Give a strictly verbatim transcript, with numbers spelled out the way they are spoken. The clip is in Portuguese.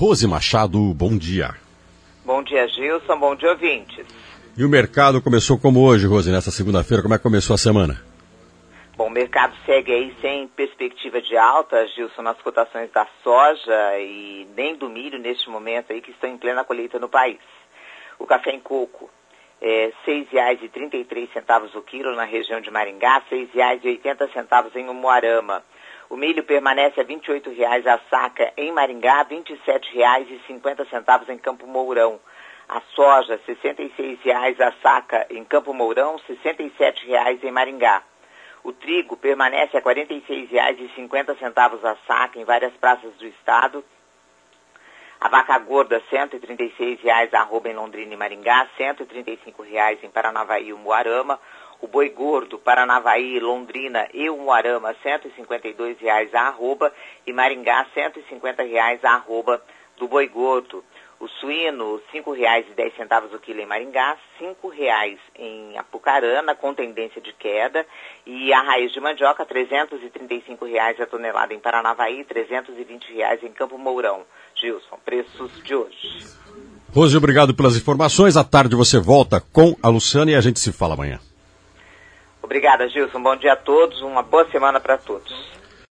Rose Machado, bom dia. Bom dia, Gilson, bom dia, ouvintes. E o mercado começou como hoje, Rose, nessa segunda-feira? Como é que começou a semana? Bom, o mercado segue aí sem perspectiva de alta, Gilson, nas cotações da soja e nem do milho neste momento aí que estão em plena colheita no país. O café em coco é seis reais e trinta e três centavos o quilo na região de Maringá, seis reais e oitenta centavos em Umuarama. O milho permanece a vinte e oito reais a saca em Maringá, vinte e sete reais e cinquenta centavos em Campo Mourão. A soja, sessenta e seis reais a saca em Campo Mourão, sessenta e sete reais em Maringá. O trigo permanece a quarenta e seis reais e cinquenta centavos a saca em várias praças do estado. A vaca gorda, cento e trinta e seis reais a arroba em Londrina e Maringá, cento e trinta e cinco reais em Paranavaí e Umuarama. O boi gordo, Paranavaí, Londrina e Umuarama, cento e cinquenta e dois reais a arroba, e Maringá, cento e cinquenta reais a arroba do boi gordo. O suíno, cinco reais e dez centavos o quilo em Maringá, cinco reais em Apucarana, com tendência de queda, e a raiz de mandioca, trezentos e trinta e cinco reais a tonelada em Paranavaí, trezentos e vinte reais em Campo Mourão. Gilson, preços de hoje. Rose, obrigado pelas informações. À tarde você volta com a Luciana e a gente se fala amanhã. Obrigada, Gilson. Bom dia a todos. Uma boa semana para todos.